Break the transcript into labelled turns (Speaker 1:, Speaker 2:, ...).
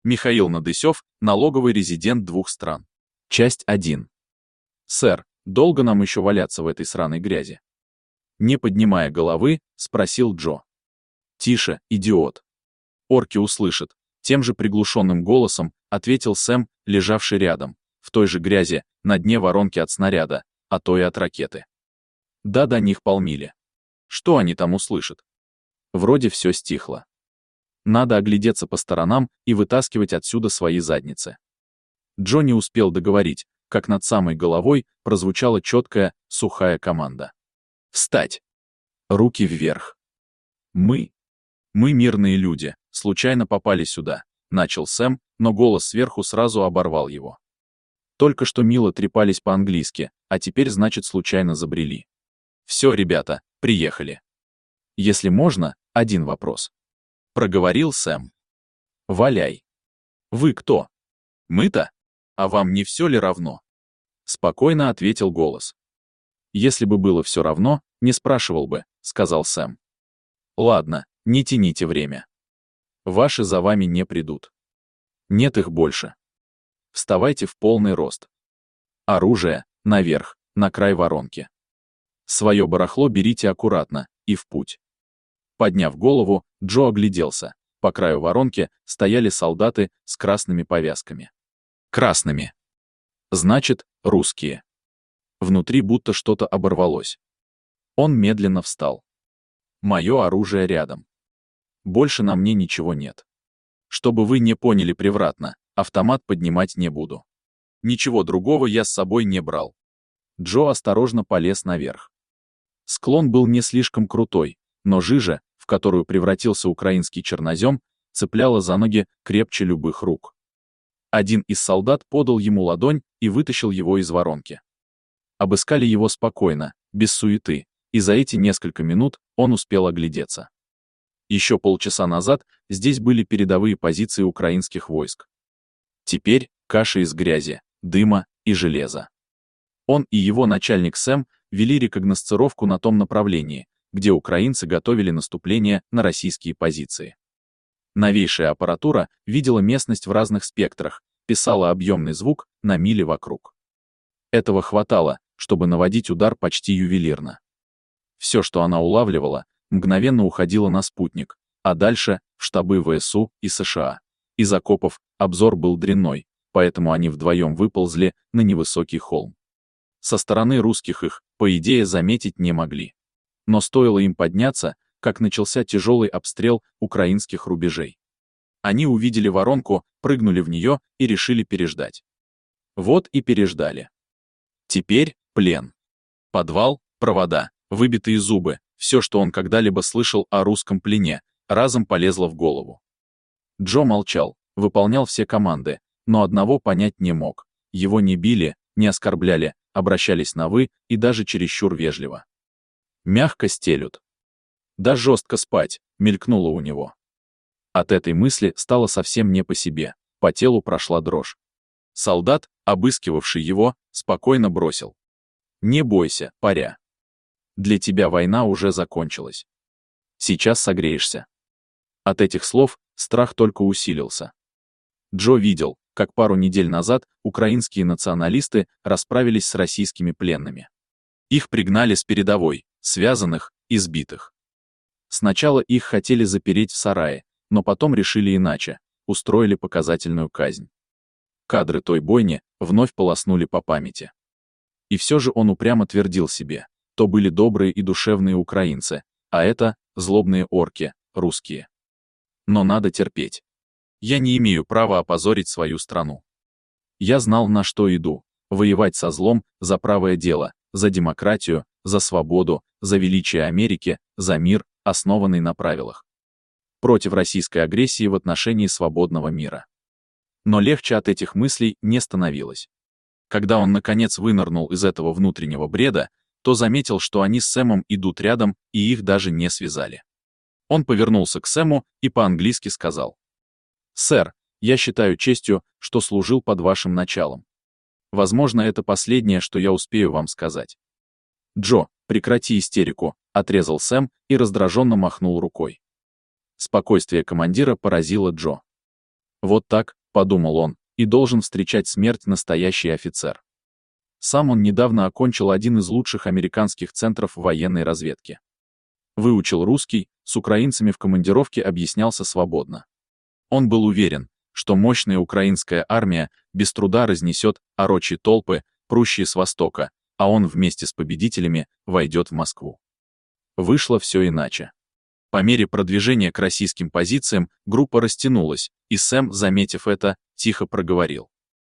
Speaker 1: Михаил Надысев, налоговый резидент 2 стран. Часть 1. Сэр, долго нам еще валяться в этой сраной грязи? Не поднимая головы, спросил Джо. Тише, идиот. Орки услышат. Тем же приглушенным голосом ответил Сэм, лежавший рядом, в той же грязи, на дне воронки от снаряда, а то и от ракеты. Да, до них полмили. Что они там услышат? Вроде все стихло. Надо оглядеться по сторонам и вытаскивать отсюда свои задницы. Джо не успел договорить, как над самой головой прозвучала четкая, сухая команда. «Встать! Руки вверх! Мы мирные люди, случайно попали сюда», — начал Сэм, но голос сверху сразу оборвал его. Только что мило трепались по-английски, а теперь, значит, случайно забрели. «Все, ребята, приехали. Если можно, один вопрос», — проговорил Сэм. «Валяй. Вы кто? Мы-то? А вам не все ли равно?» — спокойно ответил голос. «Если бы было все равно, не спрашивал бы», — сказал Сэм. «Ладно, не тяните время. Ваши за вами не придут. Нет их больше. Вставайте в полный рост. Оружие наверх, на край воронки. Свое барахло берите аккуратно и в путь». Подняв голову, Джо огляделся. По краю воронки стояли солдаты с красными повязками. Красными. Значит, русские. Внутри будто что-то оборвалось. Он медленно встал. Мое оружие рядом. Больше на мне ничего нет. Чтобы вы не поняли превратно, автомат поднимать не буду. Ничего другого я с собой не брал. Джо осторожно полез наверх. Склон был не слишком крутой, но жижа, в которую превратился украинский чернозем, цепляла за ноги крепче любых рук. Один из солдат подал ему ладонь и вытащил его из воронки. Обыскали его спокойно, без суеты, и за эти несколько минут он успел оглядеться. Еще полчаса назад здесь были передовые позиции украинских войск. Теперь каша из грязи, дыма и железа. Он и его начальник Сэм вели рекогносцировку на том направлении, где украинцы готовили наступление на российские позиции. Новейшая аппаратура видела местность в разных спектрах, писала объемный звук на мили вокруг. Этого хватало, чтобы наводить удар почти ювелирно. Все, что она улавливала, мгновенно уходило на спутник, а дальше — в штабы ВСУ и США. Из окопов обзор был дрянной, поэтому они вдвоем выползли на невысокий холм. Со стороны русских их, по идее, заметить не могли. Но стоило им подняться, как начался тяжелый обстрел украинских рубежей. Они увидели воронку, прыгнули в нее и решили переждать. Вот и переждали. Теперь плен. Подвал, провода, выбитые зубы, все, что он когда-либо слышал о русском плене, разом полезло в голову. Джо молчал, выполнял все команды, но одного понять не мог. Его не били, не оскорбляли, обращались на «вы» и даже чересчур вежливо. Мягко стелют. Да жестко спать, мелькнуло у него. От этой мысли стало совсем не по себе, по телу прошла дрожь. Солдат, обыскивавший его, спокойно бросил. «Не бойся, паря. Для тебя война уже закончилась. Сейчас согреешься». От этих слов страх только усилился. Джо видел, как пару недель назад украинские националисты расправились с российскими пленными. Их пригнали с передовой, связанных, избитых. Сначала их хотели запереть в сарае, но потом решили иначе, устроили показательную казнь. Кадры той бойни вновь полоснули по памяти. И все же он упрямо твердил себе, то были добрые и душевные украинцы, а это злобные орки, русские. Но надо терпеть. Я не имею права опозорить свою страну. Я знал, на что иду, воевать со злом за правое дело, за демократию, за свободу, за величие Америки, за мир, основанный на правилах. Против российской агрессии в отношении свободного мира. Но легче от этих мыслей не становилось. Когда он, наконец, вынырнул из этого внутреннего бреда, то заметил, что они с Сэмом идут рядом, и их даже не связали. Он повернулся к Сэму и по-английски сказал: «Сэр, я считаю честью, что служил под вашим началом. Возможно, это последнее, что я успею вам сказать». «Джо, прекрати истерику», — отрезал Сэм и раздраженно махнул рукой. Спокойствие командира поразило Джо. Вот так, подумал он, и должен встречать смерть настоящий офицер. Сам он недавно окончил один из лучших американских центров военной разведки. Выучил русский, с украинцами в командировке объяснялся свободно. Он был уверен, что мощная украинская армия без труда разнесет орочьи толпы, прущие с востока, а он вместе с победителями войдет в Москву. Вышло все иначе. По мере продвижения к российским позициям группа растянулась, и Сэм, заметив это, тихо проговорил: